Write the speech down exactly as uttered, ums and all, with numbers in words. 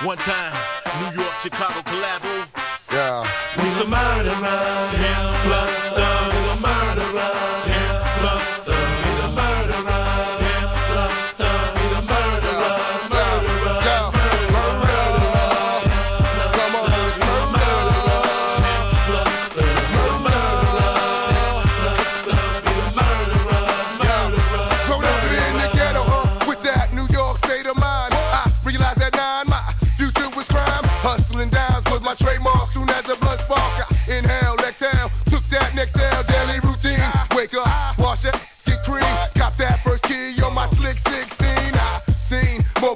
One time, New York, Chicago collabo. Yeah. We used to murder, hands plus